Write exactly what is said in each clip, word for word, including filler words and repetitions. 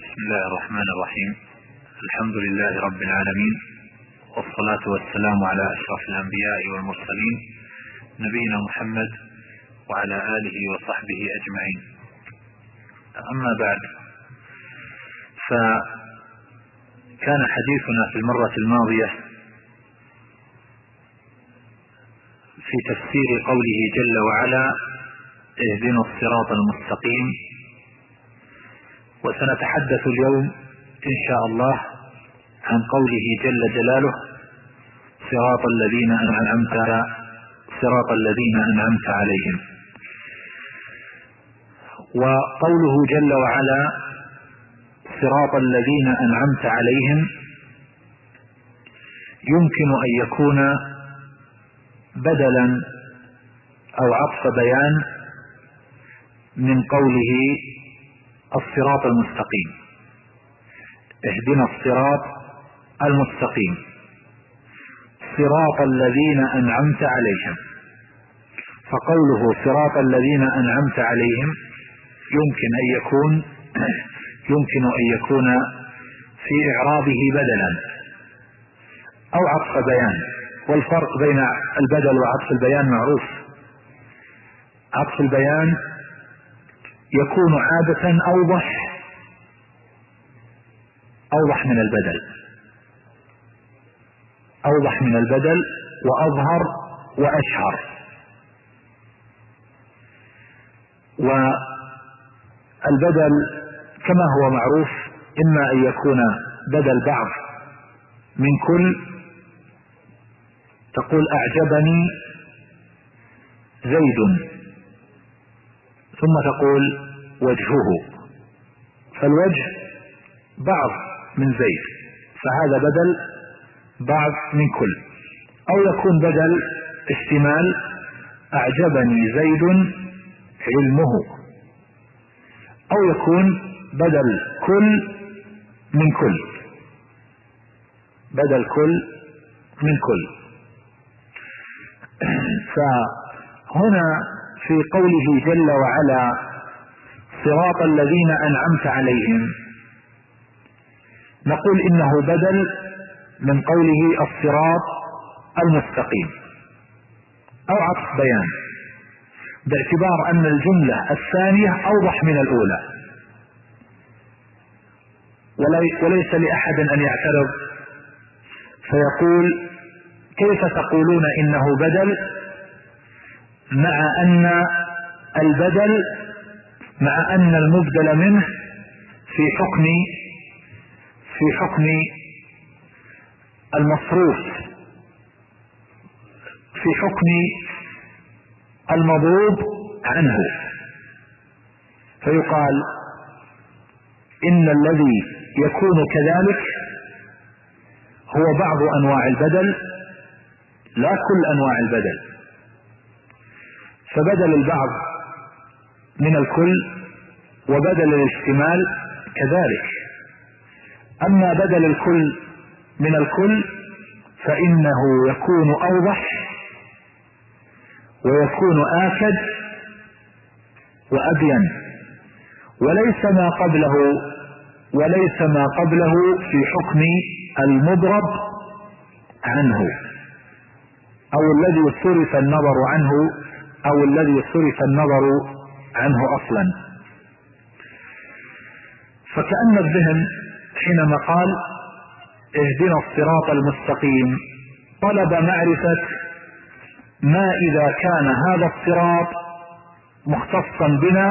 بسم الله الرحمن الرحيم. الحمد لله رب العالمين، والصلاة والسلام على أشرف الأنبياء والمرسلين نبينا محمد وعلى آله وصحبه أجمعين. أما بعد، فكان حديثنا في المرة الماضية في تفسير قوله جل وعلا: اهدنا الصراط المستقيم. وسنتحدث اليوم إن شاء الله عن قوله جل جلاله: صراط الذين أنعمت صراط الذين أنعمت عليهم. وقوله جل وعلا صراط الذين أنعمت عليهم يمكن أن يكون بدلا أو عطف بيان من قوله الصراط المستقيم. اهدنا الصراط المستقيم، صراط الذين أنعمت عليهم. فقوله صراط الذين أنعمت عليهم يمكن أن يكون يمكن أن يكون في إعرابه بدلا أو عطف بيان. والفرق بين البدل وعطف البيان معروف. عطف البيان يكون عادة أوضح أوضح من البدل أوضح من البدل وأظهر وأشهر. والبدل كما هو معروف إما أن يكون بدل بعض من كل، تقول أعجبني زيد، ثم تقول وجهه، فالوجه بعض من زيد، فهذا بدل بعض من كل. أو يكون بدل اشتمال: أعجبني زيد علمه. أو يكون بدل كل من كل، بدل كل من كل. فهنا في قوله جل وعلا صراط الذين أنعمت عليهم نقول إنه بدل من قوله الصراط المستقيم أو عطف بيان، باعتبار أن الجملة الثانية أوضح من الأولى، وليس لأحد أن يعترض فيقول: كيف تقولون إنه بدل مع أن البدل مع أن المبدل منه في حكم في حكم المصروف، في حكم المضروب عنه. فيقال إن الذي يكون كذلك هو بعض أنواع البدل لا كل أنواع البدل. فبدل البعض من الكل وبدل الاشتمال كذلك. أما بدل الكل من الكل فإنه يكون أوضح ويكون آكد وأبين، وليس ما قبله وليس ما قبله في حكم المضرب عنه أو الذي صرف النظر عنه أو الذي صرف النظر عنه أصلا. فكأن الذهن حينما قال اهدنا الصراط المستقيم طلب معرفة ما إذا كان هذا الصراط مختصا بنا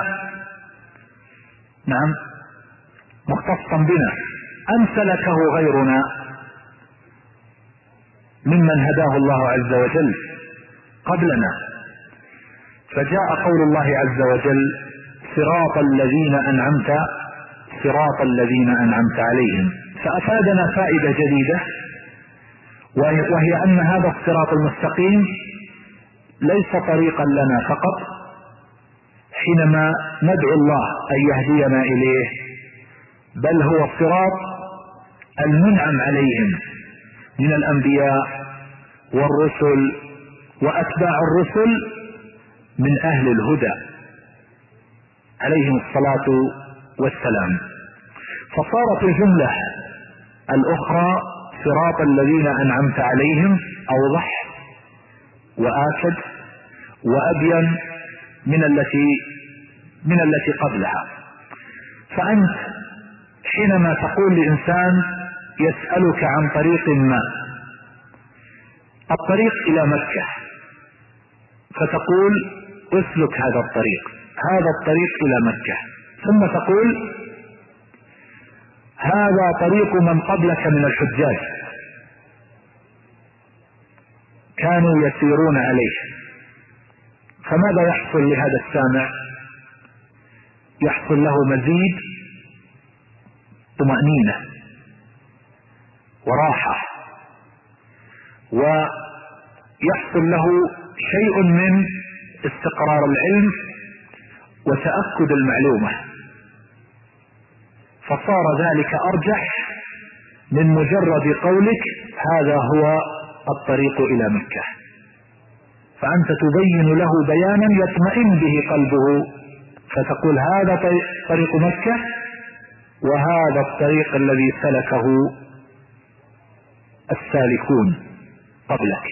نعم مختصا بنا أم سلكه غيرنا ممن هداه الله عز وجل قبلنا. فجاء قول الله عز وجل صراط الذين أنعمت صراط الذين أنعمت عليهم، فأفادنا فائدة جديدة، وهي أن هذا الصراط المستقيم ليس طريقا لنا فقط حينما ندعو الله أن يهدينا إليه، بل هو الصراط المنعم عليهم من الأنبياء والرسل وأتباع الرسل من أهل الهدى عليهم الصلاة والسلام. فصارت الجملة الأخرى صراط الذين أنعمت عليهم أوضح وآكد وأبين من التي من التي قبلها. فأنت حينما تقول لإنسان يسألك عن طريق ما، الطريق إلى مكة، فتقول اسلك هذا الطريق، هذا الطريق إلى مكة، ثم تقول هذا طريق من قبلك من الحجاج كانوا يسيرون عليه. فماذا يحصل لهذا السامع؟ يحصل له مزيد طمأنينة وراحة، ويحصل له شيء من استقرار العلم وتأكد المعلومة، فصار ذلك أرجح من مجرد قولك هذا هو الطريق إلى مكة. فأنت تبين له بيانا يطمئن به قلبه، فتقول هذا طريق مكة وهذا الطريق الذي سلكه السالكون قبلك،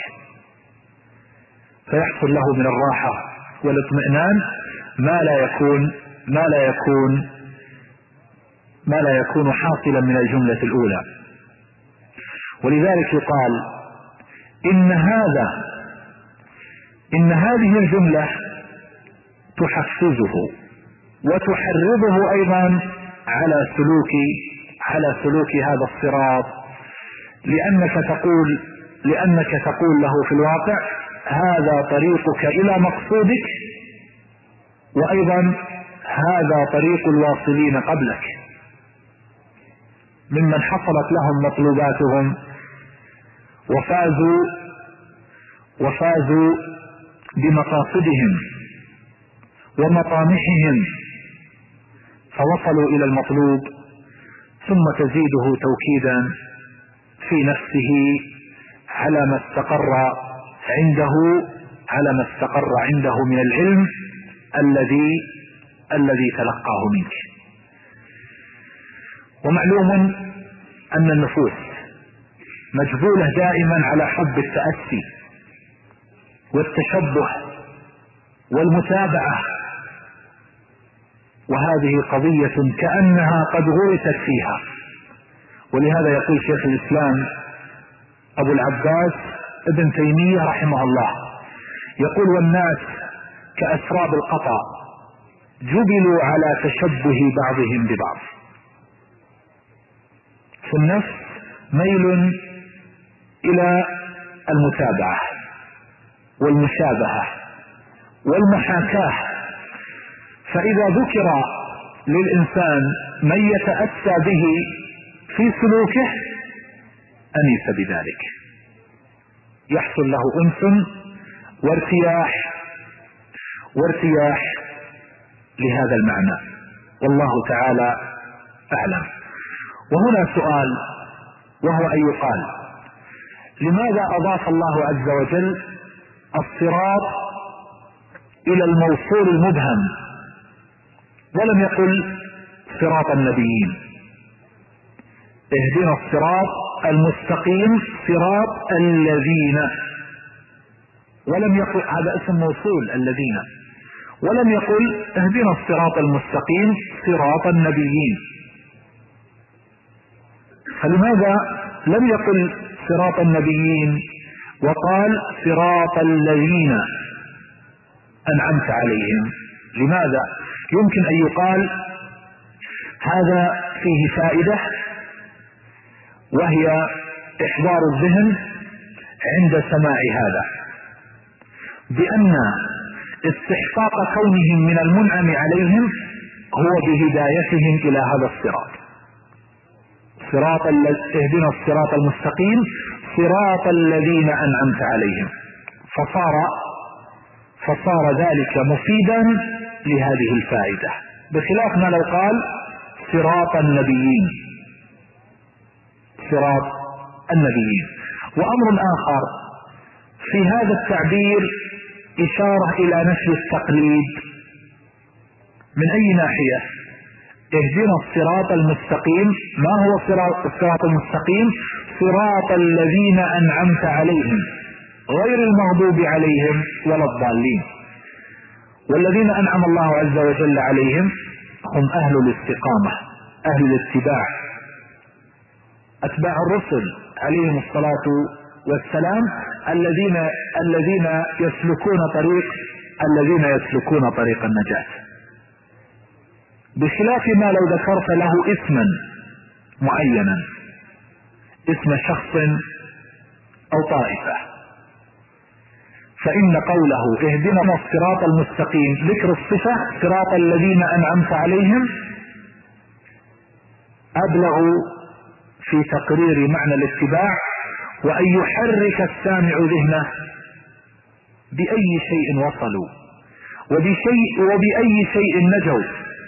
فيحصل له من الراحة والاطمئنان ما لا يكون ما لا يكون ما لا يكون حاصلا من الجملة الأولى. ولذلك يقال إن هذا إن هذه الجملة تحفزه وتحرضه أيضا على سلوك على سلوك هذا الصراط، لأنك تقول لأنك تقول له في الواقع هذا طريقك إلى مقصودك، وأيضا هذا طريق الواصلين قبلك ممن حصلت لهم مطلوباتهم وفازوا وفازوا بمقاصدهم ومطامحهم، فوصلوا إلى المطلوب، ثم تزيده توكيدا في نفسه على ما استقر عنده على ما استقر عنده من العلم الذي الذي تلقاه منك. ومعلوم أن النفوس مجبولة دائما على حب التأسي والتشبه والمتابعة، وهذه قضية كأنها قد غرست فيها. ولهذا يقول شيخ الإسلام أبو العباس ابن تيمية رحمه الله، يقول والناس كأسراب القطا جبلوا على تشبه بعضهم ببعض. في النفس ميل إلى المتابعة والمشابهة والمحاكاة، فإذا ذكر للإنسان من يتأسى به في سلوكه أنيس بذلك، يحصل له أنس وارتياح وارتياح لهذا المعنى، والله تعالى أعلم. وهنا سؤال، وهو أن يقال لماذا أضاف الله عز وجل الصراط إلى الموصول المبهم ولم يقل صراط النبيين؟ اهدنا الصراط المستقيم صراط الذين، ولم يقل هذا اسم موصول الذين، ولم يقل اهدنا الصراط المستقيم صراط النبيين. فلماذا لم يقل صراط النبيين وقال صراط الذين أنعمت عليهم؟ لماذا؟ يمكن أن يقال هذا فيه فائدة، وهي إحضار الذهن عند سماع هذا بأن استحقاق كونهم من المنعم عليهم هو بهدايتهم إلى هذا الصراط، صراط اهدنا الصراط المستقيم صراط الذين أنعمت عليهم، فصار فصار ذلك مفيدا لهذه الفائدة، بخلاف ما لو قال صراط النبيين صراط النبيين. وأمر آخر في هذا التعبير إشارة إلى نفي التقليد. من أي ناحية؟ اهدنا الصراط المستقيم. ما هو الصراط المستقيم؟ صراط الذين أنعمت عليهم غير المغضوب عليهم ولا الضالين. والذين أنعم الله عز وجل عليهم هم أهل الاستقامة، أهل الاتباع، أتباع الرسل عليهم الصلاة والسلام، الذين الذين يسلكون طريق الذين يسلكون طريق النجاة، بخلاف ما لو ذكرت له اسما معينا، اسم شخص أو طائفة، فإن قوله اهدنا الصراط المستقيم ذكر الصفة صراط الذين أنعمت عليهم أبلغ في تقرير معنى الاتباع، وأن يحرك السامع ذهنه بأي شيء وصلوا وبشيء وبأي شيء نجوا،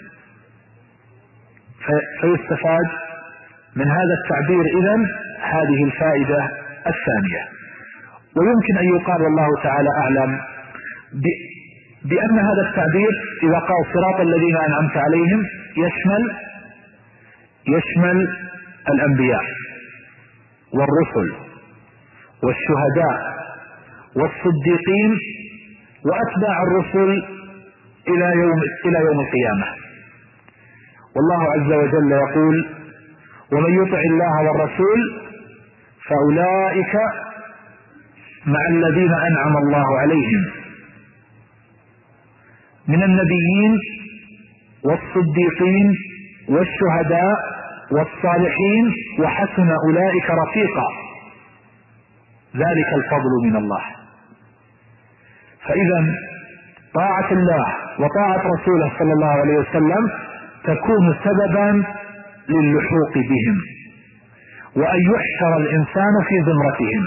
فيستفاد من هذا التعبير إذن هذه الفائدة الثانية. ويمكن أن يقال والله تعالى أعلم بأن هذا التعبير إذا قال صراط الذين أنعمت عليهم يشمل يشمل الأنبياء والرسل والشهداء والصديقين وأتباع الرسل إلى يوم إلى يوم القيامة. والله عز وجل يقول: ومن يطع الله والرسول فأولئك مع الذين أنعم الله عليهم من النبيين والصديقين والشهداء والصالحين وحسن أولئك رفيقا، ذلك الفضل من الله. فإذا طاعة الله وطاعة رسوله صلى الله عليه وسلم تكون سببا للحوق بهم وأن يحشر الإنسان في زمرتهم.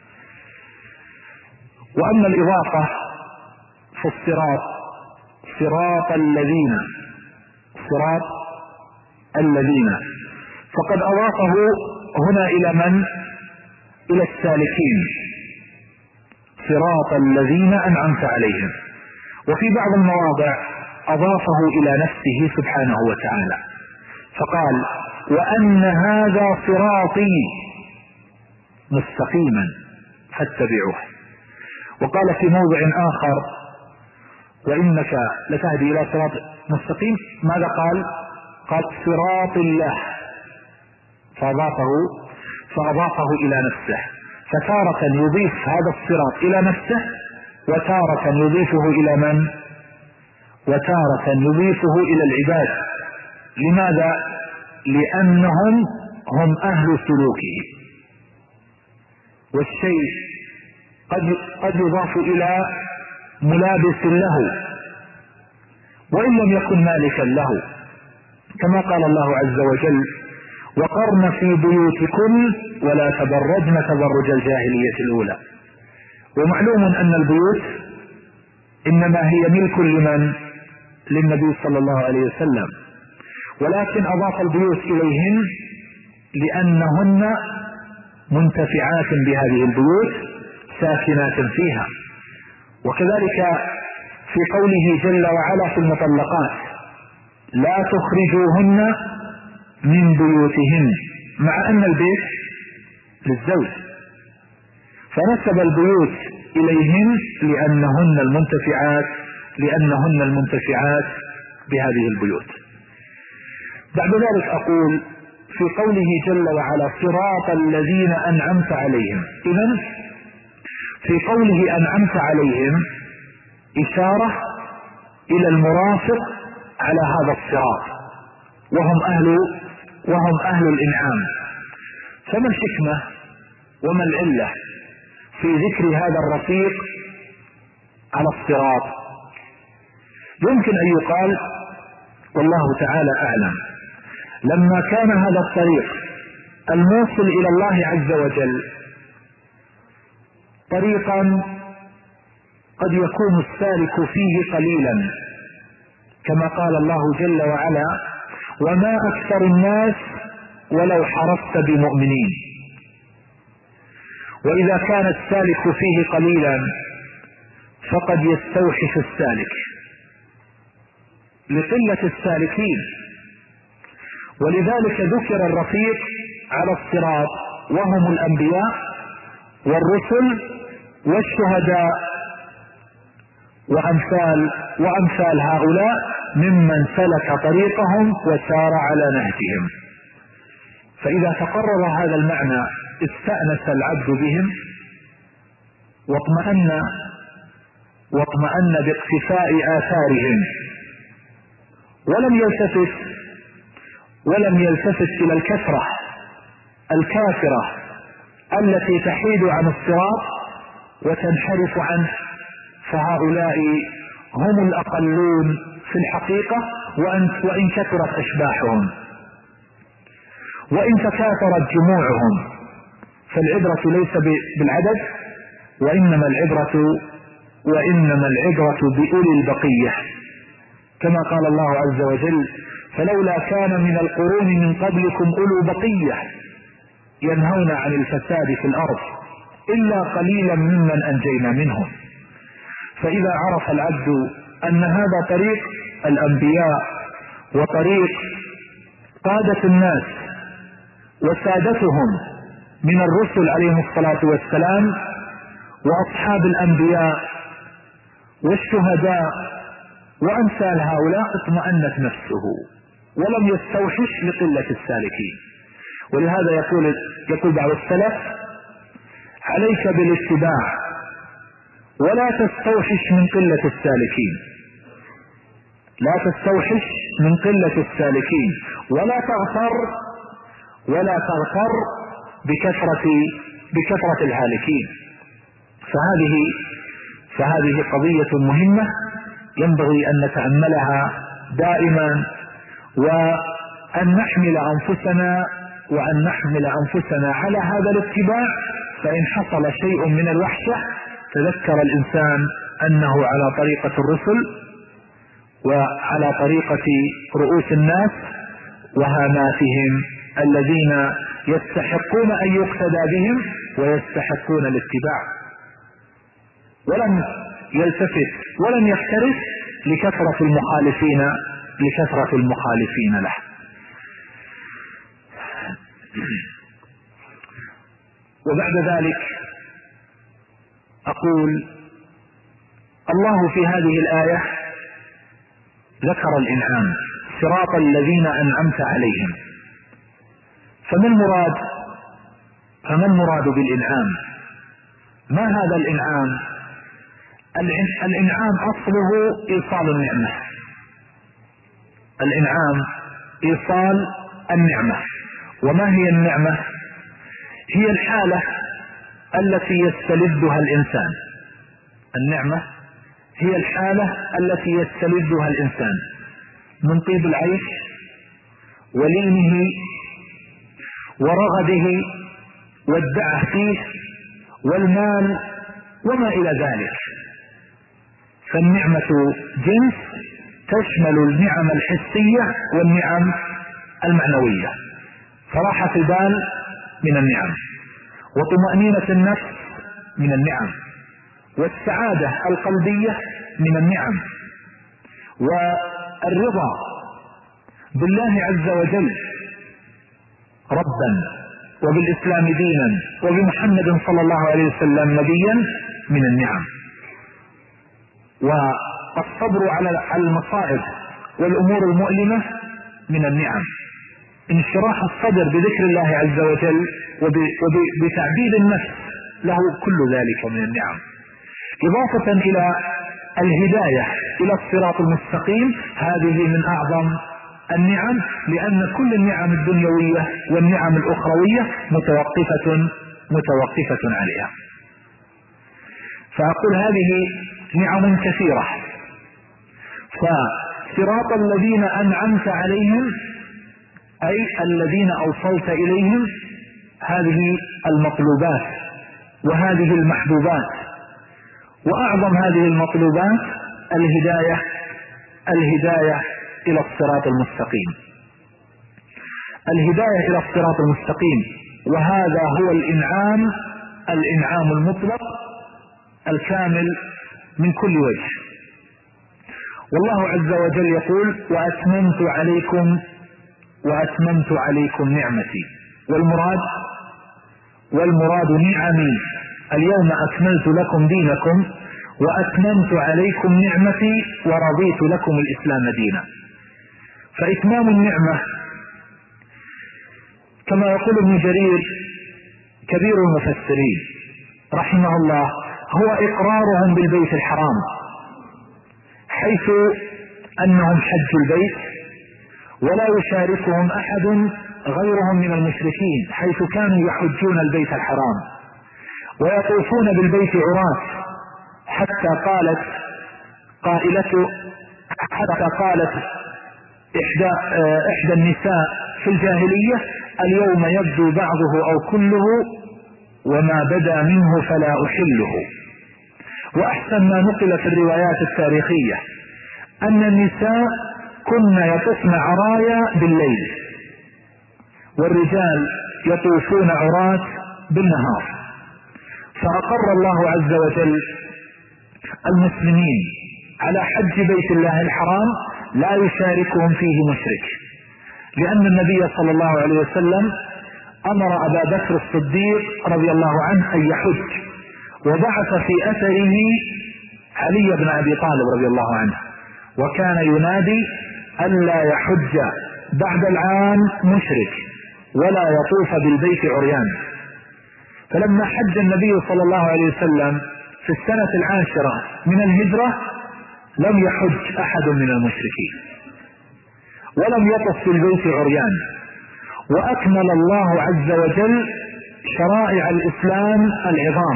وأما الإضافة في الصراط صراط الذين صراط الذين فقد أضافه هنا إلى من؟ إلى السالكين، صراط الذين أنعمت عليهم. وفي بعض المواضع أضافه إلى نفسه سبحانه وتعالى فقال: وأن هذا صراطي مستقيما فاتبعوه. وقال في موضع آخر: وإنك لتهدي إلى صراط مستقيم. ماذا قال؟ قال صراط الله، فأضافه فأضافه إلى نفسه. فتارة يضيف هذا الصراط إلى نفسه، وتارة يضيفه إلى من؟ وتارة يضيفه إلى العباد. لماذا؟ لأنهم هم أهل سلوكه، والشيء قد قد يضاف إلى ملابس له وإن لم يكن مالكا له، كما قال الله عز وجل: وقرن في بيوتكن ولا تبرجن تبرج الجاهلية الأولى. ومعلوم أن البيوت إنما هي ملك لمن؟ للنبي صلى الله عليه وسلم، ولكن أضاف البيوت إليهن لأنهن منتفعات بهذه البيوت ساكنات فيها. وكذلك في قوله جل وعلا في المطلقات: لا تخرجوهن من بيوتهن، مع أن البيت للزوج، فنسب البيوت إليهن لأنهن المنتفعات لأنهن المنتفعات بهذه البيوت. بعد ذلك أقول في قوله جل وعلا: صراط الذين أنعمت عليهم. إذن في قوله أنعمت عليهم إشارة إلى المرافق على هذا الصراط، وهم أهل وهم أهل الإنعام. فما الحكمة وما العلة في ذكر هذا الرفيق على الصراط؟ يمكن أن يقال والله تعالى أعلم: لما كان هذا الطريق الموصل إلى الله عز وجل طريقا قد يكون السالك فيه قليلا، كما قال الله جل وعلا: وما أكثر الناس ولو حرصت بمؤمنين. وإذا كان السالك فيه قليلا فقد يستوحش السالك لقلة السالكين، ولذلك ذكر الرفيق على الصراط وهم الأنبياء والرسل والشهداء وأمثال, وأمثال هؤلاء ممن سلك طريقهم وسار على نهجهم. فإذا تقرر هذا المعنى استأنس العبد بهم واطمأن واطمأن باقتفاء آثارهم، ولم يلتفت ولم يلتفت إلى الكثرة الكافرة التي تحيد عن الصراط وتنحرف عنه، فهؤلاء هم الأقلون في الحقيقة وإن كثرت أشباحهم وإن تكاثرت جموعهم، فالعبرة ليس بالعدد وإنما العبرة وإنما العبرة بأولي البقية، كما قال الله عز وجل: فلولا كان من القرون من قبلكم أولو بقية ينهون عن الفساد في الأرض إلا قليلا ممن أنجينا منهم. فإذا عرف العبد أن هذا طريق الأنبياء وطريق قادة الناس وسادتهم من الرسل عليهم الصلاة والسلام وأصحاب الأنبياء والشهداء وأمثال هؤلاء، اطمأنت نفسه ولم يستوحش لقلة السالكين. ولهذا يقول يقول بعض السلف: عليك بالاتباع ولا تستوحش من قلة السالكين، لا تستوحش من قلة السالكين ولا تغتر ولا تغتر بكثرة بكثرة الهالكين. فهذه فهذه قضية مهمة ينبغي أن نتأملها دائما، وأن نحمل أنفسنا وأن نحمل أنفسنا على هذا الاتباع. فإن حصل شيء من الوحشة تذكر الإنسان أنه على طريقة الرسل وعلى طريقة رؤوس الناس وهاماتهم الذين يستحقون أن يقتدى بهم ويستحقون الاتباع، ولم يلتفت ولم يختلف لكثرة المخالفين لكثرة المخالفين له. وبعد ذلك أقول: الله في هذه الآية ذكر الإنعام، صراط الذين أنعمت عليهم. فما المراد فما المراد بالإنعام؟ ما هذا الإنعام؟ الإنعام أصله إيصال النعمة، الإنعام إيصال النعمة. وما هي النعمة؟ هي الحالة التي يستلذها الإنسان. النعمة هي الحالة التي يستلذها الإنسان من طيب العيش ولينه ورغده والدعه فيه والمال وما إلى ذلك. فالنعمة جنس تشمل النعم الحسية والنعم المعنوية، فراحة البال من النعم، وطمأنينة النفس من النعم، والسعادة القلبية من النعم، والرضا بالله عز وجل ربا وبالإسلام دينا وبمحمد صلى الله عليه وسلم نبيا من النعم، والصبر على المصائب والأمور المؤلمة من النعم، انشراح الصدر بذكر الله عز وجل وبتعبيد النفس له، كل ذلك من النعم. إضافة إلى الهداية إلى الصراط المستقيم، هذه من أعظم النعم، لأن كل النعم الدنيوية والنعم الأخروية متوقفة متوقفة عليها. فأقول هذه نعم كثيرة. فصراط الذين أنعمت عليهم أي الذين أوصلت إليهم، هذه المطلوبات وهذه المحبوبات، وأعظم هذه المطلوبات الهداية الهداية إلى الصراط المستقيم، الهداية إلى الصراط المستقيم. وهذا هو الإنعام الإنعام المطلق الكامل من كل وجه. والله عز وجل يقول: وأتممت عليكم وأتممت عليكم نعمتي. والمراد والمراد نعمي. اليوم أكملت لكم دينكم وأتممت عليكم نعمتي ورضيت لكم الإسلام دينا. فإتمام النعمة كما يقول ابن جرير كبير المفسرين رحمه الله هو إقرارهم بالبيت الحرام، حيث أنهم حجوا البيت ولا يشاركهم أحد غيرهم من المشركين، حيث كانوا يحجون البيت الحرام ويطوفون بالبيت عراة، حتى قالت قائلة حتى قالت إحدى, إحدى النساء في الجاهلية: اليوم يبدو بعضه أو كله وما بدا منه فلا أحله. وأحسن ما نقل في الروايات التاريخية أن النساء كن يطفن عرايا بالليل والرجال يطوفون عراة بالنهار. فأقر الله عز وجل المسلمين على حج بيت الله الحرام لا يشاركهم فيه مشرك، لأن النبي صلى الله عليه وسلم أمر أبا بكر الصديق رضي الله عنه أن يحج، وبعث في أثره علي بن أبي طالب رضي الله عنه، وكان ينادي ألا يحج بعد العام مشرك ولا يطوف بالبيت عريان. فلما حج النبي صلى الله عليه وسلم في السنة العاشرة من الهجرة لم يحج أحد من المشركين ولم يطف بالبيت عريان، وأكمل الله عز وجل شرائع الإسلام العظام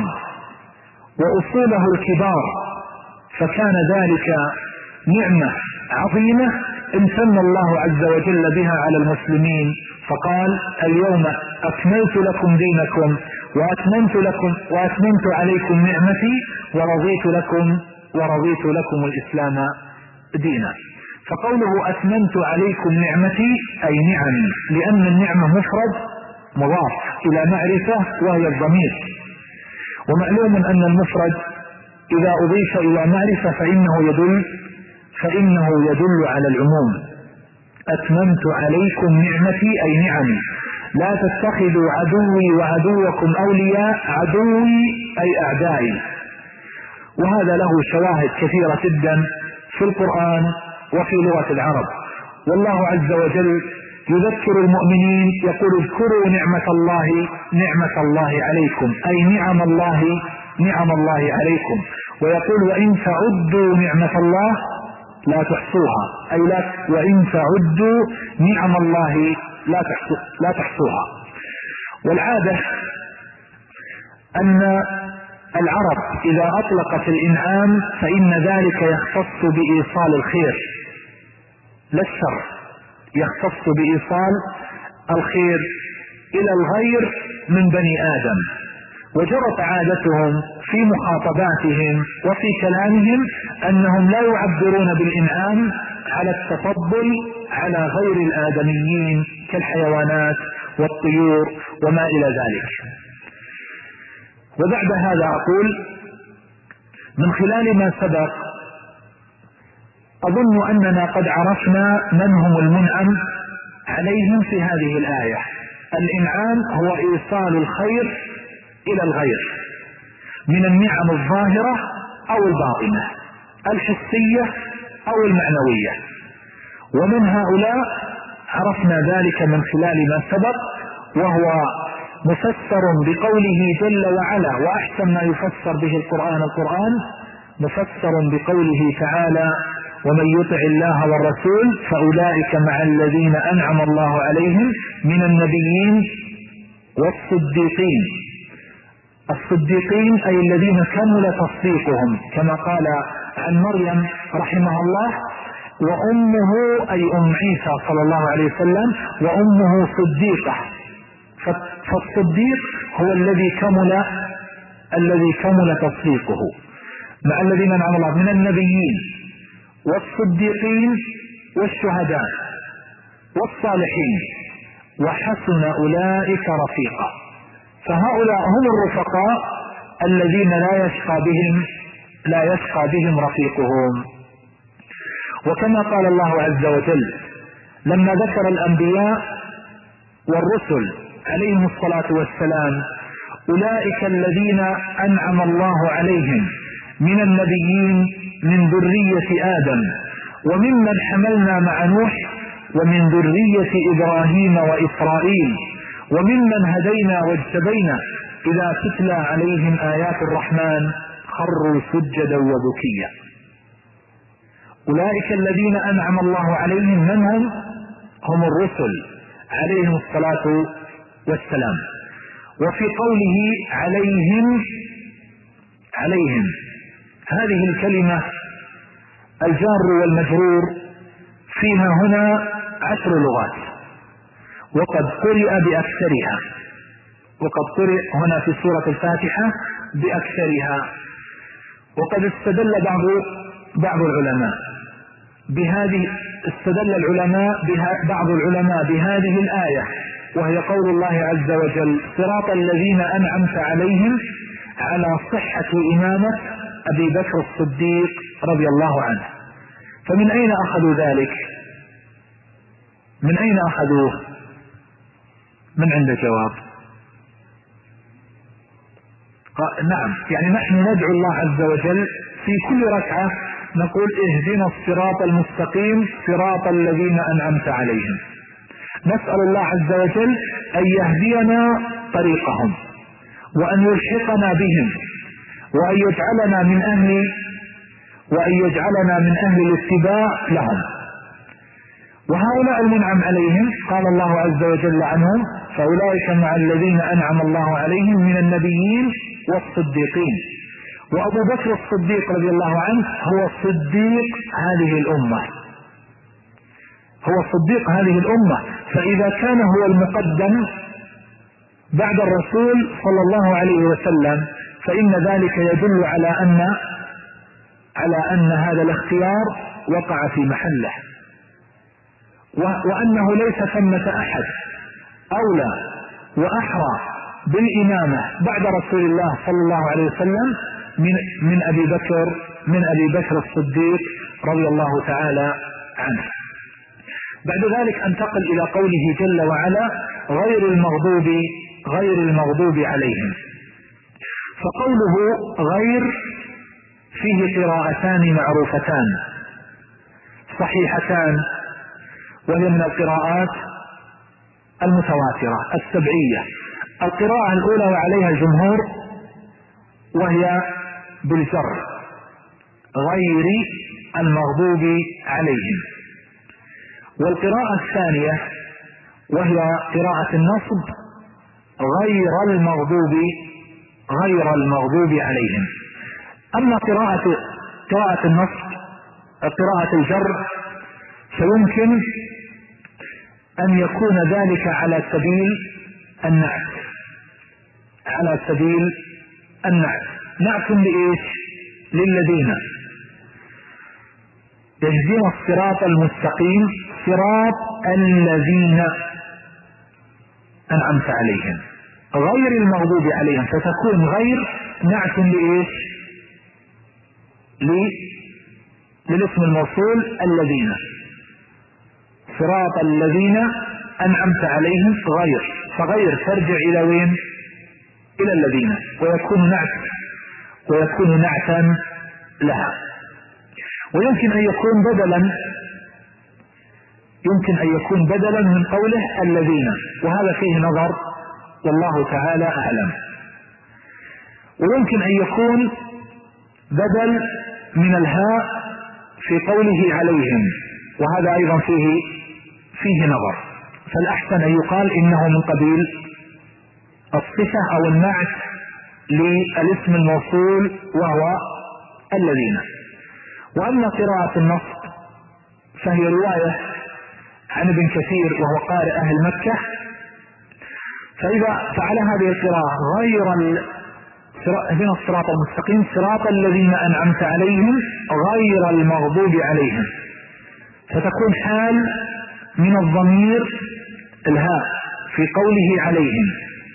وأصوله الكبار، فكان ذلك نعمة عظيمة امتن الله عز وجل بها على المسلمين، فقال: اليوم أكملت لكم دينكم وأتممت لكم وأتممت عليكم نعمتي ورضيت لكم ورضيت لكم الإسلام دينا. فقوله أتممت عليكم نعمتي أي نعمي، لأن النعمة مفرد مضاف إلى معرفة وهي الضمير، ومعلوم أن المفرد إذا أضيف إلى معرفة فإنه يدل فإنه يدل على العموم. أتممت عليكم نعمتي أي نعمي، لا تتخذوا عدوي وعدوكم أولياء، عدوي أي أعدائي. وهذا له شواهد كثيرة جدا في القرآن وفي لغة العرب. والله عز وجل يذكر المؤمنين يقول: اذكروا نعمة الله نعمة الله عليكم، أي نعم الله نعم الله عليكم. ويقول: وإن تعدوا نعمة الله لا تحصوها، أي لا وإن تعدوا نعم الله لا لا تحصوها. والعادة أن العرب إذا أطلقت الإنعام فإن ذلك يختص بإيصال الخير لا الشر، يختص بإيصال الخير إلى الغير من بني آدم. وجرت عادتهم في مخاطباتهم وفي كلامهم أنهم لا يعبرون بالإنعام على التفضل على غير الآدميين كالحيوانات والطيور وما إلى ذلك. وبعد هذا أقول: من خلال ما سبق أظن أننا قد عرفنا من هم المنعم عليهم في هذه الآية. الإنعام هو إيصال الخير إلى الغير من النعم الظاهرة أو الباطنة، الحسية أو المعنوية. ومن هؤلاء عرفنا ذلك من خلال ما سبق، وهو مفسر بقوله جل وعلا، وأحسن ما يفسر به القرآن القرآن مفسر بقوله تعالى: ومن يطع الله والرسول فأولئك مع الذين أنعم الله عليهم من النبيين والصديقين. الصديقين أي الذين كمل تصديقهم، كما قال عن مريم رحمه الله: وأمه أي أم عيسى صلى الله عليه وسلم وأمه صديقة. فالصديق هو الذي كمل الذي كمل تصديقه مع الذين أنعم الله من النبيين والصديقين والشهداء والصالحين وحسن أولئك رفيقا. فهؤلاء هم الرفقاء الذين لا يشقى بهم لا يشقى بهم رفيقهم. وكما قال الله عز وجل: لما ذكر الأنبياء والرسل عليهم الصلاة والسلام أولئك الذين أنعم الله عليهم من النبيين من ذرية آدم وممن حملنا مع نوح ومن ذرية إبراهيم وإسرائيل وممن هدينا واجتبينا إذا تتلى عليهم آيات الرحمن خروا سجدا وبكيا. أولئك الذين أنعم الله عليهم من هم؟ هم الرسل عليهم الصلاة والسلام. وفي قوله عليهم عليهم هذه الكلمة الجار والمجرور فيها هنا عشر لغات، وقد قرئ بأكثرها، وقد قرئ هنا في سورة الفاتحة بأكثرها. وقد استدل بعض بعض العلماء بهذه استدل العلماء بها بعض العلماء بهذه الآية، وهي قول الله عز وجل صراط الذين أنعمت عليهم، على صحة إمامة أبي بكر الصديق رضي الله عنه. فمن أين أخذوا ذلك؟ من أين أخذوه؟ من عنده جواب؟ نعم، يعني نحن ندعو الله عز وجل في كل ركعة نقول اهدنا الصراط المستقيم صراط الذين أنعمت عليهم، نسأل الله عز وجل أن يهدينا طريقهم وأن يلحقنا بهم وأن يجعلنا من أهل وأن يجعلنا من أهل الاتباع لهم. وهؤلاء المنعم عليهم قال الله عز وجل عنهم فأولئك مع الذين أنعم الله عليهم من النبيين والصديقين. وأبو بكر الصديق رضي الله عنه هو صديق هذه الأمة، هو صديق هذه الأمة. فإذا كان هو المقدم بعد الرسول صلى الله عليه وسلم فإن ذلك يدل على أن على أن هذا الاختيار وقع في محله، وأنه ليس ثمة أحد أولى وأحرى بالإمامة بعد رسول الله صلى الله عليه وسلم من من أبي بكر من أبي بكر الصديق رضي الله تعالى عنه. بعد ذلك انتقل إلى قوله جل وعلا غير المغضوب غير المغضوب عليهم. فقوله غير فيه قراءتان معروفتان صحيحتان، وهي من القراءات المتواترة السبعية. القراءة الأولى وعليها الجمهور وهي بالجر غير المغضوب عليهم. والقراءة الثانية وهي قراءة النصب غير المغضوب غير المغضوب عليهم. أما قراءة قراءة النصب قراءة الجر فيمكن أن يكون ذلك على سبيل النعت على سبيل النعت نعت لإيش؟ للذين يهدون الصراط المستقيم صراط الذين أنعمت عليهم غير المغضوب عليهم، فتكون غير نعت لإيش؟ للاسم الموصول الذين، صراط الذين أنعمت عليهم غير، فغير ترجع إلى وين؟ إلى الذين، ويكون نعت ويكون نعتا لها. ويمكن أن يكون بدلا يمكن أن يكون بدلا من قوله الذين، وهذا فيه نظر والله تعالى أعلم. ويمكن أن يكون بدل من الهاء في قوله عليهم، وهذا أيضا فيه فيه نظر. فالأحسن أن يقال إنه من قبيل الصفة أو النعت للاسم الموصول وهو الذين. وأما قراءة النصب فهي رواية عن ابن كثير وهو قارئ أهل مكة، فإذا فعل هذه القراءة غير اهدنا الصراط المستقيم صراط الذين أنعمت عليهم غير المغضوب عليهم، فتكون حال من الضمير الهاء في قوله عليهم،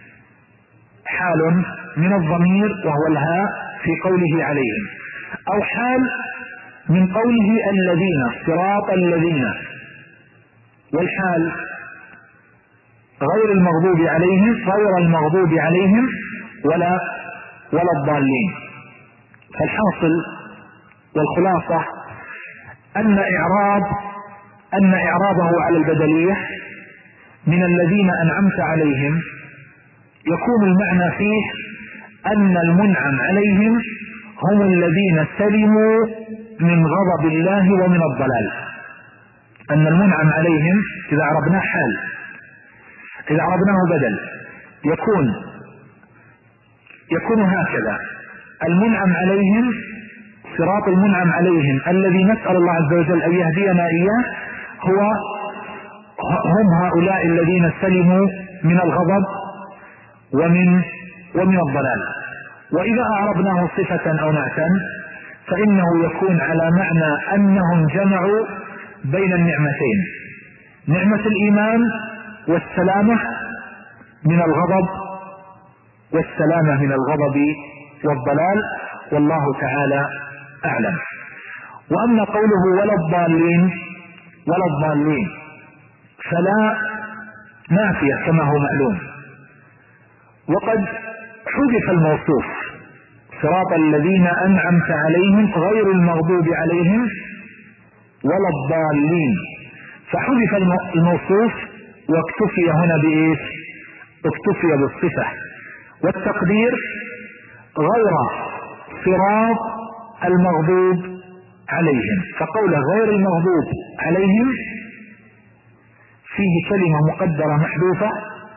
حال من الضمير وهو الهاء في قوله عليهم، أو حال من قوله الذين صراط الذين والحال غير المغضوب عليهم غير المغضوب عليهم ولا ولا الضالين. فالحاصل والخلاصة أن إعراب أن إعرابه على البدلية من الذين أنعمت عليهم يكون المعنى فيه أن المنعم عليهم هم الذين سلموا من غضب الله ومن الضلال. أن المنعم عليهم إذا عربناه حال، إذا عربناه بدل يكون يكون هكذا: المنعم عليهم صراط المنعم عليهم الذي نسأل الله عز وجل أن يهدينا إياه هو هم هؤلاء الذين سلموا من الغضب ومن ومن الضلال. وإذا أعربناه صفة أو نعتا فإنه يكون على معنى أنهم جمعوا بين النعمتين، نعمة الإيمان والسلامة من الغضب والسلامة من الغضب والضلال، والله تعالى أعلم. وأما قوله ولا الضالين ولا الضالين فلا نافية كما هو معلوم، وقد حذف الموصوف صراط الذين أنعمت عليهم غير المغضوب عليهم ولا الضالين، فحذف الموصوف واكتفي هنا بإيش؟ اكتفي بالصفة، والتقدير غير صراط المغضوب عليهم. فقوله غير المغضوب عليهم فيه كلمة مقدرة محذوفة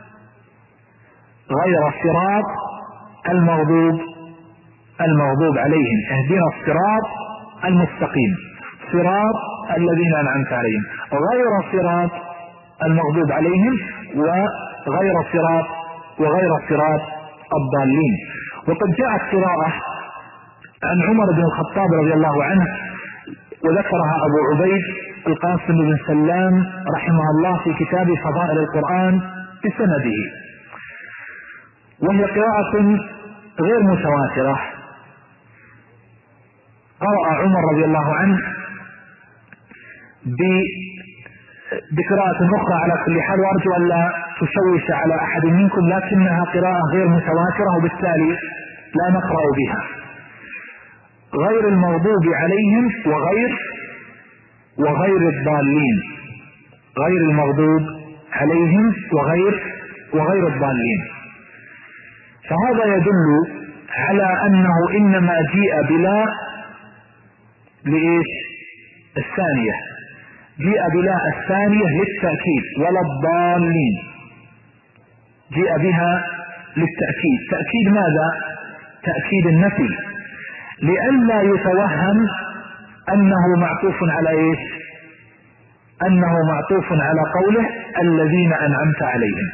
غير صراط المغضوب المغضوب عليهم، اهدنا الصراط المستقيم صراط الذين أنعمت عليهم، غير صراط المغضوب عليهم وغير صراط وغير صراط الضالين. وقد جاءت قراءة عن عمر بن الخطاب رضي الله عنه وذكرها أبو عبيد القاسم بن سلام رحمه الله في كتاب فضائل القرآن بسنده، وهي قراءة غير متواترة. قرأ عمر رضي الله عنه بقراءة أخرى على كل حال، وأرجو أن لا تشوش على أحد منكم، لكنها قراءة غير متواترة وبالتالي لا نقرأ بها. غير المغضوب عليهم وغير وغير الضالين، غير المغضوب عليهم وغير وغير الضالين. فهذا يدل على أنه إنما جيء بلا لإيش؟ الثانية، جيء بلا الثانية للتأكيد، ولا الضالين جيء بها للتأكيد. تأكيد ماذا؟ تأكيد النفي، لئلا يتوهم أنه معطوف على إيش؟ أنه معطوف على قوله الذين أنعمت عليهم.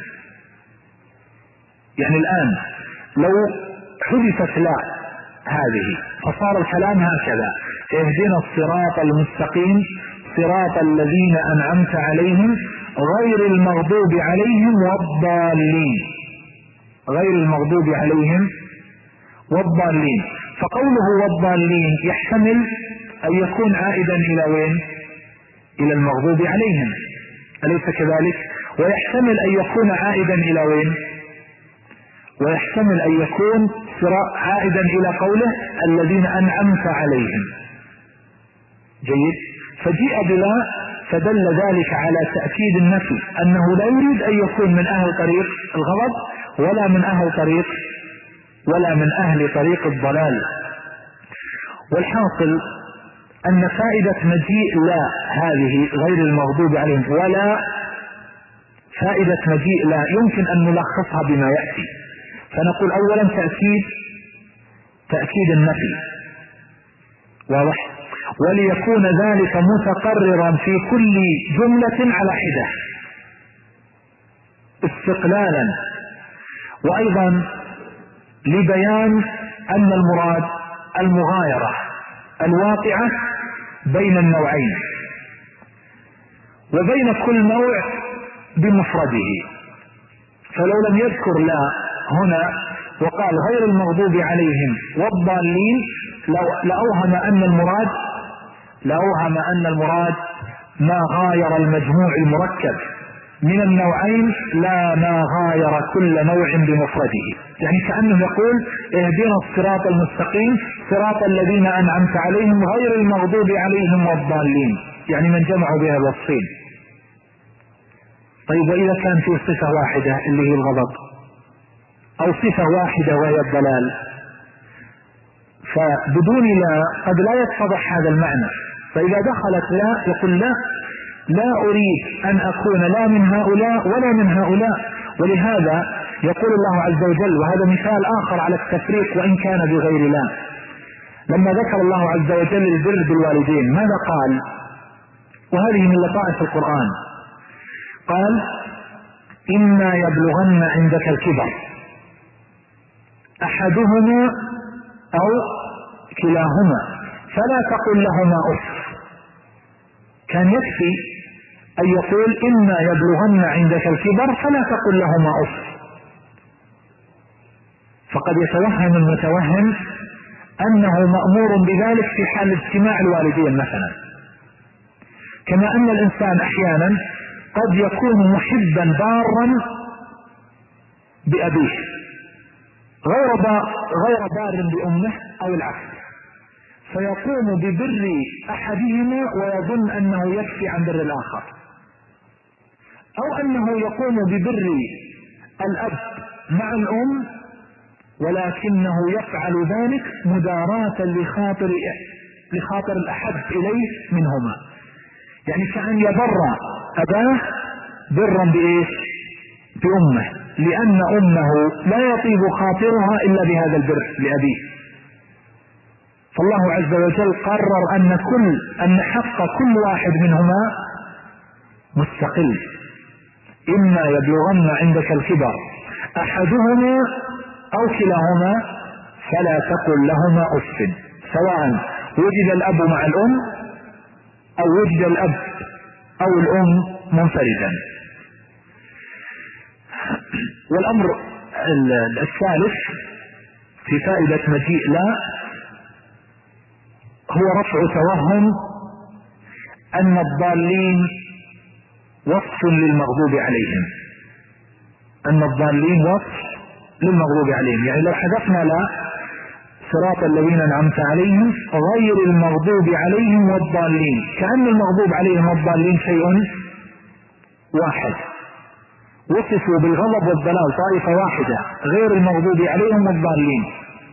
يعني الآن لو حذفت لا هذه فصار الكلام هكذا: اهدنا الصراط المستقيم صراط الذين أنعمت عليهم غير المغضوب عليهم والضالين، غير المغضوب عليهم والضالين. فقوله والضالين يحتمل أن يكون عائدا إلى وين؟ إلى المغضوب عليهم، أليس كذلك؟ ويحتمل أن يكون عائدا إلى وين؟ ويحتمل أن يكون عائدا إلى قوله الذين أنعمت عليهم. جيد. فجيء بلا فدل ذلك على تأكيد النفي، أنه لا يريد أن يكون من أهل طريق الغضب ولا من أهل طريق ولا من أهل طريق الضلال. والحاصل أن فائدة مجيء لا هذه غير المغضوب عليهم ولا فائدة مجيء لا يمكن أن نلخصها بما يأتي. فنقول أولا تأكيد تأكيد النفي واضح، وليكون ذلك متقررا في كل جملة على حدة استقلالا، وأيضا لبيان أن المراد المغايرة الواقعة بين النوعين وبين كل نوع بمفرده. فلو لم يذكر لا هنا وقال غير المغضوب عليهم والضالين لأوهم أن المراد لأوهم أن المراد ما غاير المجموع المركب من النوعين لا ما غاير كل نوع بمفرده. يعني كأنه يقول اهدنا الصراط المستقيم صراط الذين أنعمت عليهم غير المغضوب عليهم والضالين، يعني من جمعوا بها الوصفين. طيب وإذا كان في صفة واحدة اللي هي الغضب، أو صفة واحدة وهي الضلال، فبدون لا قد لا يتضح هذا المعنى. فإذا دخلت لا يقول لا لا أريد أن أكون لا من هؤلاء ولا من هؤلاء. ولهذا يقول الله عز وجل، وهذا مثال آخر على التفريق وإن كان بغير لا، لما ذكر الله عز وجل البر بالوالدين ماذا قال؟ وهذه من لطائف القرآن، قال إما يبلغن عندك الكبر أحدهما أو كلاهما فلا تقل لهما أف. كان يكفي أن يقول إما يبلغن عندك الكبر فلا تقل لهما أف، فقد يتوهم المتوهم أنه مأمور بذلك في حال اجتماع الوالدين مثلا، كما أن الإنسان أحيانا قد يكون محبا بارا بأبيه غير غير بار بأمه أو العكس، فيقوم ببر أحدهما ويظن أنه يكفي عن بر الآخر، أو أنه يقوم ببر الأب مع الأم ولكنه يفعل ذلك مداراة لخاطر لخاطر الأحب إليه منهما، يعني كأن يبر أباه برا بإيش؟ بأمه، لأن أمه لا يطيب خاطرها إلا بهذا البر لأبيه. فالله عز وجل قرر أن كل أن حق كل واحد منهما مستقل. إما يبلغن عندك الكبر أحدهما أو كلاهما فلا تقل لهما أف، سواء وجد الأب مع الأم أو وجد الأب أو الأم منفردا. والأمر الثالث في فائدة مجيء لا هو رفع توهم أن الضالين وصف للمغضوب عليهم، أن الضالين وصف للمغضوب عليهم. يعني لو حذفنا لا صراط الذين أنعمت عليهم غير المغضوب عليهم والضالين، كأن المغضوب عليهم والضالين شيء واحد، وصفوا بالغضب والضلال طائفة واحدة غير المغضوب عليهم والضالين.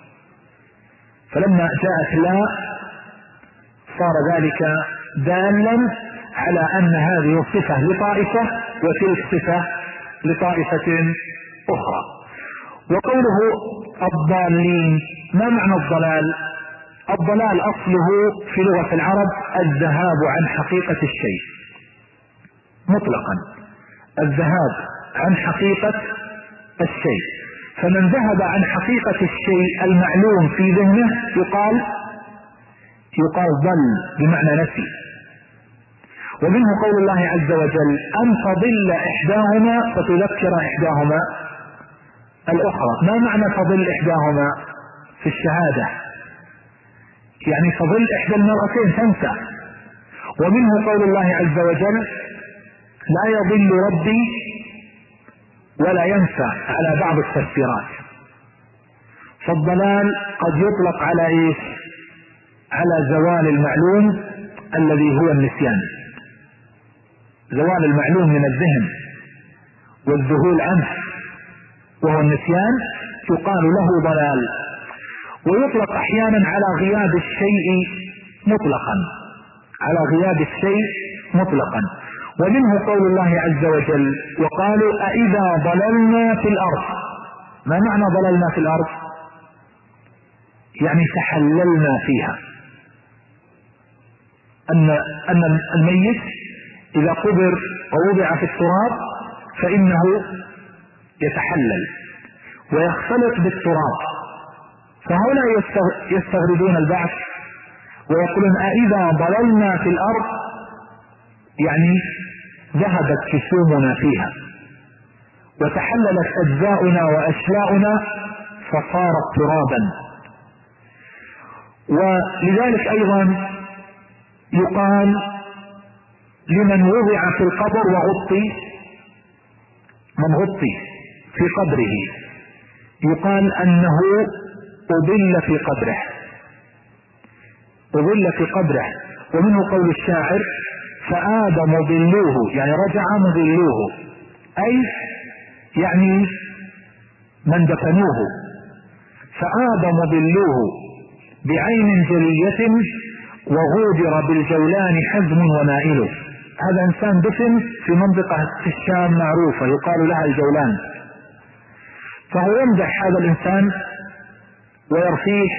فلما جاءت لا صار ذلك دالا على أن هذه الصفة لطائفة وتلك صفة لطائفة أخرى. وقوله الضالين، ما معنى الضلال؟ الضلال أصله في لغة العرب الذهاب عن حقيقة الشيء مطلقا، الذهاب عن حقيقة الشيء. فمن ذهب عن حقيقة الشيء المعلوم في ذهنه يقال يقال ضل بمعنى نسي. ومنه قول الله عز وجل أن تضل إحداهما فتذكر إحداهما الأخرى. ما معنى تضل إحداهما في الشهادة؟ يعني تضل إحدى المرأتين تنسى. ومنه قول الله عز وجل لا يضل ربي ولا ينسى على بعض التفسيرات. فالضلال قد يطلق على إيش؟ على زوال المعلوم الذي هو النسيان، زوال المعلوم من الذهن والذهول عنه وهو النسيان يقال له ضلال. ويطلق أحيانا على غياب الشيء مطلقا، على غياب الشيء مطلقا. ومنه قول الله عز وجل وقالوا أإذا ضللنا في الأرض. ما معنى ضللنا في الأرض؟ يعني تحللنا فيها. أن أن الميت إذا قبر ووضع في التراب فإنه يتحلل ويختلط بالتراب. فهؤلاء يستغربون البعث ويقولون أإذا ضللنا في الأرض، يعني ذهبت جسومنا فيها وتحللت أجزاؤنا وأشلاؤنا فصارت ترابا. ولذلك أيضا يقال لمن وضع في القبر وغطي، من غطي في قبره يقال أنه أضل في قبره، أضل في قبره. ومنه قول الشاعر: فآب مضلوه، يعني رجع مضلوه، أي يعني من دفنوه. فآب مضلوه بعين جلية وغودر بالجولان حزم ونائله. هذا إنسان دفن في منطقة في الشام معروفة يقال لها الجولان، فهو يمدح هذا الإنسان ويرفيه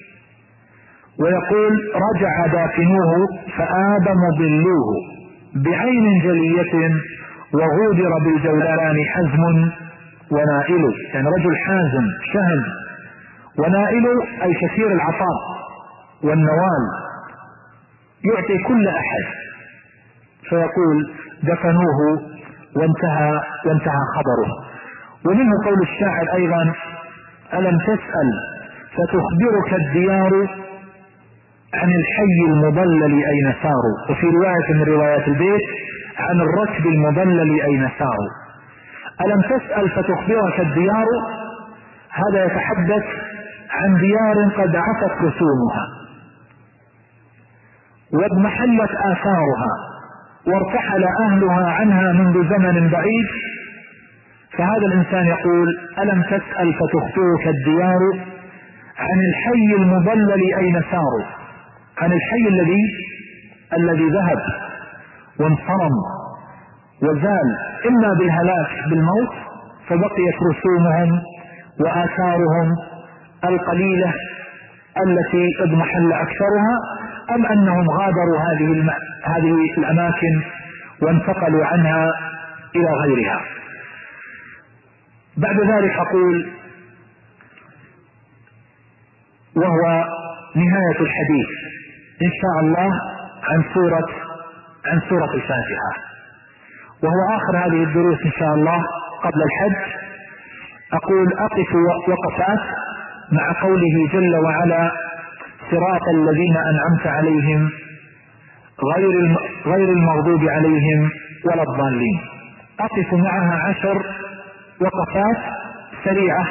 ويقول: رجع دافنوه فآب مضلوه بعين جلية وغودر بالجولان حزم ونائل، يعني رجل حازم شهم، ونائل أي كثير العطاء والنوال، يعطي كل أحد. فيقول: دفنوه وانتهى وانتهى خبره. ومنه قول الشاعر أيضا: ألم تسأل فتخبرك الديار عن الحي المضلل أين ساروا. وفي رواية من روايات البيت: عن الركب المضلل أين ساروا. ألم تسأل فتخبرك الديار، هذا يتحدث عن ديار قد عفت رسومها واضمحلت آثارها وارتحل أهلها عنها منذ زمن بعيد. فهذا الإنسان يقول: ألم تسأل فتخبرك الديار عن الحي المضلل أين ساروا، عن الحي الذي الذي ذهب وانصرم وزال إما بالهلاك بالموت فبقيت رسومهم وآثارهم القليلة التي اضمحل أكثرها، أم أنهم غادروا هذه الم... هذه الأماكن وانتقلوا عنها إلى غيرها. بعد ذلك أقول، وهو نهاية الحديث إن شاء الله عن سورة عن سورة الفاتحة، وهو آخر هذه الدروس إن شاء الله قبل الحج. أقول: أقف وقفات مع قوله جل وعلا: صراط الذين أنعمت عليهم غير غير المغضوب عليهم ولا الضالين. أقف معها عشر وقفات سريعة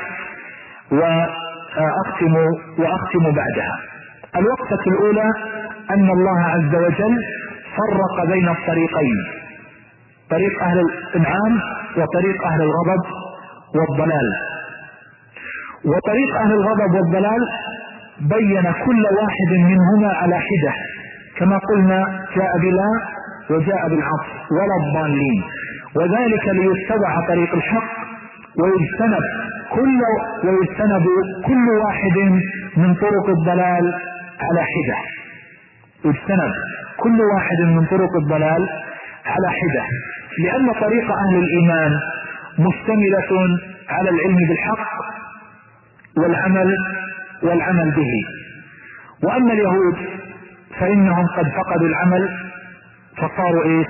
وأختم وأختم بعدها. الوقفة الأولى أن الله عز وجل فرق بين الطريقين، طريق أهل الإنعام وطريق أهل الغضب والضلال. وطريق أهل الغضب والضلال بين كل واحد منهما على حدة، كما قلنا: جاء بلا وجاء بالعطف ولا الضالين، وذلك ليتبع طريق الحق ويجتنب كل ويجتنب كل واحد من طرق الضلال على حدة. يجتنب كل واحد من طرق الضلال على حدة، لأن طريق أهل الإيمان مشتملة على العلم بالحق والعمل والعمل به. وأما اليهود فإنهم قد فقدوا العمل فصاروا إيش؟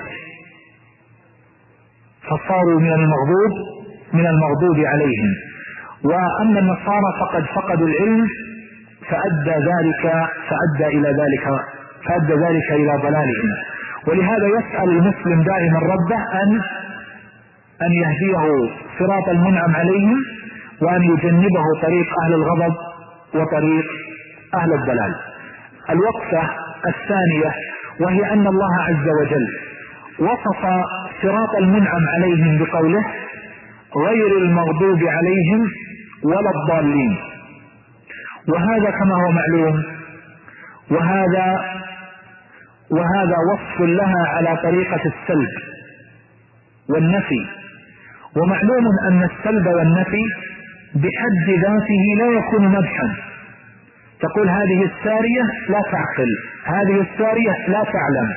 فصاروا من المغضوب من المغضوب عليهم. وأما النصارى فقد فقدوا العلم فأدى ذلك فأدى إلى ذلك فأدى ذلك إلى ضلالهم. ولهذا يسأل المسلم دائما ربه أن أن يهديه صراط المنعم عليهم، وأن يجنبه طريق أهل الغضب وطريق أهل الضلال. الوقفة الثانية وهي أن الله عز وجل وصف صراط المنعم عليهم بقوله: غير المغضوب عليهم ولا الضالين. وهذا كما هو معلوم، وهذا وهذا وصف لها على طريقة السلب والنفي. ومعلوم أن السلب والنفي بحد ذاته لا يكون مدحا. تقول: هذه السارية لا تعقل، هذه السارية لا تعلم،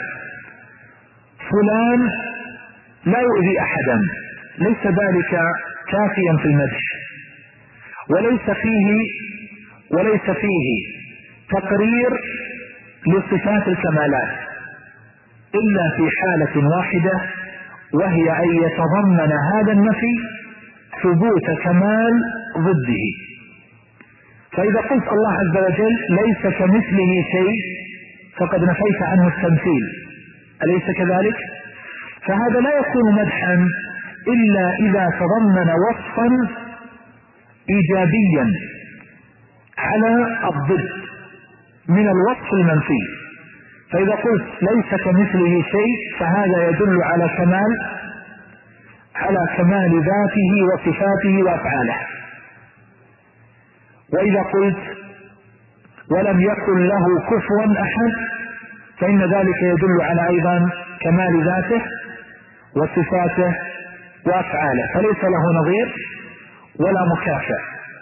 فلان لا يؤذي أحدا، ليس ذلك كافيا في المدح، وليس فيه وليس فيه تقرير لصفات الكمالات إلا في حالة واحدة، وهي أن يتضمن هذا النفي ثبوت كمال ضده. فإذا قلت الله عز وجل ليس كمثله شيء فقد نفيت عنه التمثيل، أليس كذلك؟ فهذا لا يكون مدحا إلا إذا تضمن وصفا إيجابيا على الضد من الوصف المنفي. فإذا قلت ليس كمثله شيء فهذا يدل على كمال على كمال ذاته وصفاته وأفعاله. وإذا قلت ولم يكن له كفوا أحد فإن ذلك يدل على أيضا كمال ذاته وصفاته وأفعاله، فليس له نظير ولا مكافئ.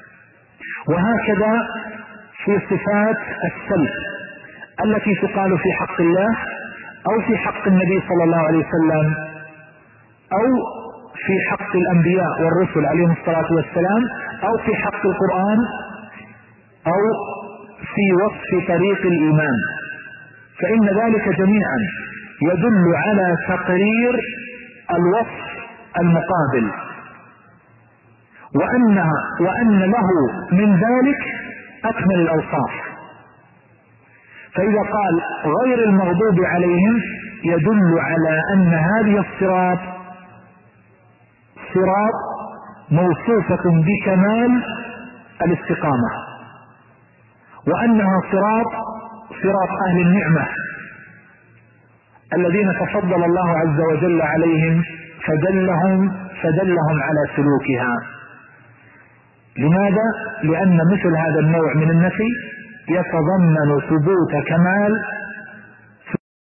وهكذا في صفات السلب التي تقال في حق الله أو في حق النبي صلى الله عليه وسلم أو في حق الأنبياء والرسل عليهم الصلاة والسلام أو في حق القرآن أو في وصف طريق الإيمان، فإن ذلك جميعا يدل على تقرير الوصف المقابل وأنها وأن له من ذلك أكمل الأوصاف. فإذا قال غير المغضوب عليهم يدل على أن هذه الصراط صراط موصوفة بكمال الاستقامة، وأنها صراط صراط أهل النعمة الذين تفضل الله عز وجل عليهم فدلهم فدلهم على سلوكها. لماذا؟ لأن مثل هذا النوع من النفي يتضمن ثبوت كمال